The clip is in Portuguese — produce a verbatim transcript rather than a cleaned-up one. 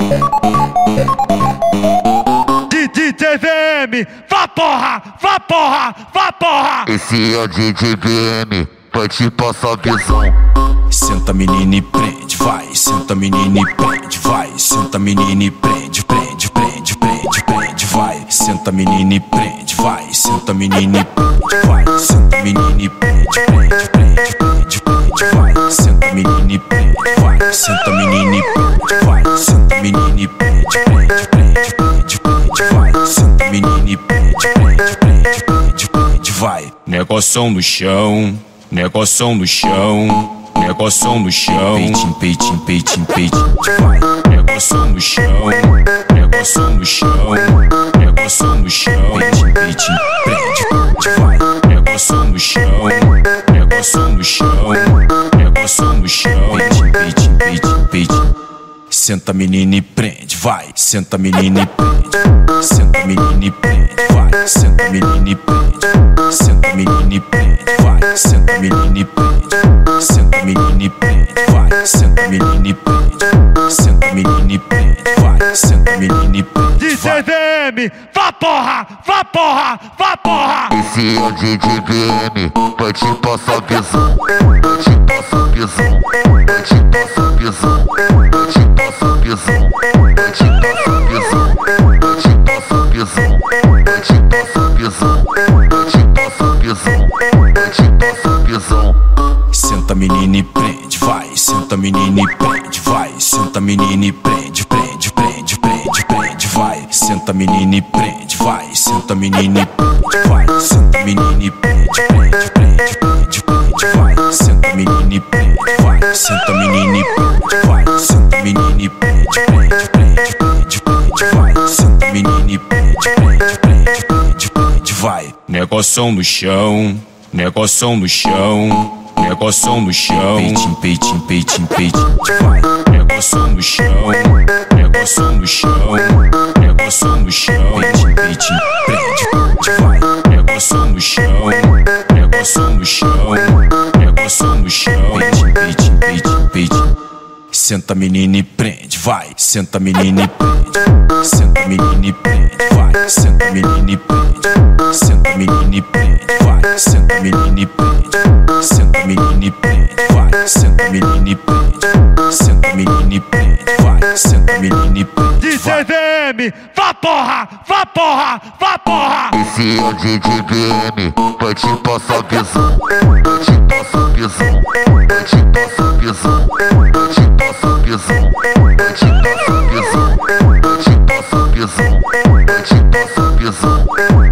D J V M, vá porra, vá porra, vá porra. Esse é o D J V M, vai te passar visão. Senta menina e prende, vai. Senta menina e prende, vai. Senta menina e prende, prende, prende, prende, prende, vai. Senta menina e prende, vai. Senta menina e prende, vai. Senta menina e prende, prende, prende, prende, prende, vai. Senta menina e prende, vai. Senta menina e prende, vai. Senta menina e prende, prende, prende, prende, prende, vai. Senta menina e prende, prende, prende, prende, prende, vai. Negoção no chão, negoção no chão. Negoção no chão, peitinho, peitinho, peitinho, peitinho, vai. Negoção no chão, negoção no chão, negoção no chão, peitinho, peitinho, prende, prende, vai. Negoção no chão, negoção no chão, negoção no chão, peitinho, peitinho, peitinho, peitinho. Senta menina e prende, vai. Senta menina e prende, senta menina e prende, vai. Senta menina e prende, senta menina e prende, vai. Senta menina e prende, senta menina e prende, vai. Senta menina e prende, senta menina e prende, vai. Senta menina e prende. D J V M, vá porra, vá porra, vá porra. Esse é o D J V M, vai te passar visão. Vai te passar visão, vai te passar visão, vai te passar visão, vai te passar visão, vai te passar visão, vai te passar visão, vai te passar visão, vai te passar visão. Senta menina e prende, vai. Senta menina e prende, vai. Senta menina e prende, prende, prende, prende, prende, vai. Senta menina e prende, vai. Senta menina e prende, vai. Senta menina e prende, prende, prende, prende, prende, vai. Senta menina e prende, vai. Senta menina e prende, vai. Senta menina e prende, prende, prende, prende, prende, vai. Senta menina e prende, prende, prende, prende, prende, vai. Negoção no chão, negoção no chão. Negoção no chão, peitinho, peitinho, peitinho, peitinho, vai. Negoção no chão, negoção no chão, negoção no chão, peitinho, peitinho, prende, prende, vai. Negoção no chão, negoção no chão, negoção no chão, peitinho, peitinho, peitinho, peitinho. Senta menina e prende, vai. Senta menina e prende, senta menina e prende, vai. Senta menina e prende, senta menina e prende, vai. Senta menina e prende, senta menina e prende, vai. Senta menina e prende, senta menina e prende, vai. Senta menina e prende. D J V M, vá porra, vá porra, vá porra. Esse é o D J V M, vai te passar visão. Vai te passar visão, vai te passar visão, vai te passar visão, vai te passar visão, vai te passar visão, vai te passar visão.